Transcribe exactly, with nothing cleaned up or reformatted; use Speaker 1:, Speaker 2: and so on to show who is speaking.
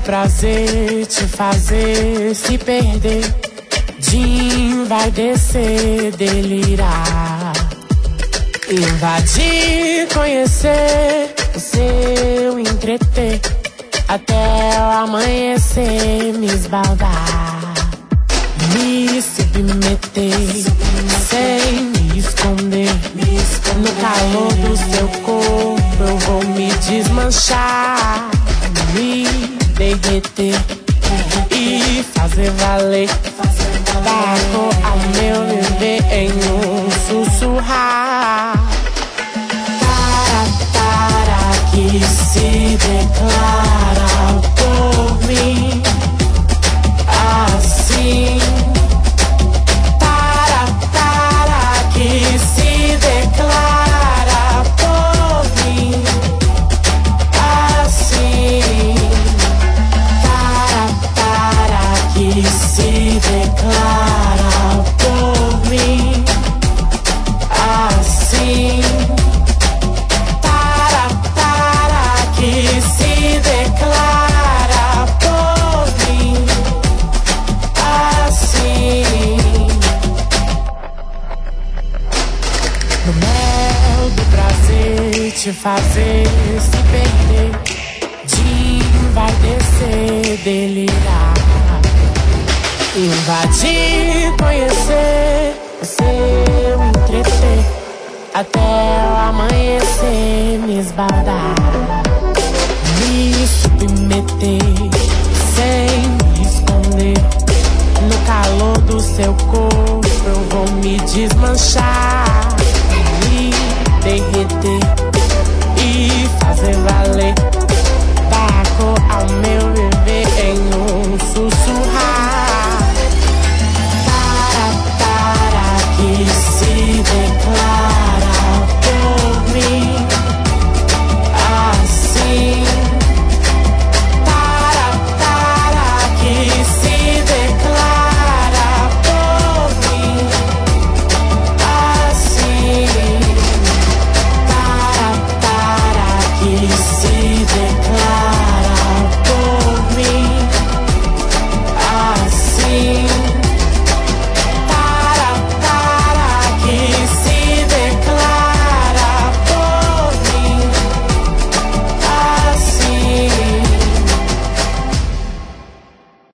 Speaker 1: prazer te fazer se perder. Jim vai descer, delirar, invadir, conhecer o seu entreter, até o amanhecer me esbaldar, me submeter, sem me esconder. No calor do seu corpo eu vou me desmanchar, me derreter e fazer valer. Taco ao meu viver em um sussurrar. Para, para que se declara por mim assim. Para, para que se declara por mim assim. Para, para que se declara por mim assim. Para, para que se declara por mim assim. No mel do prazer te fazer se perder. Jim vai descer, delirar, invadir, conhecer o seu entreter, até o amanhecer me esbaldar, me submeter, sem me esconder. No calor do seu corpo eu vou me desmanchar, me derreter e fazer valer. Da cor ao meu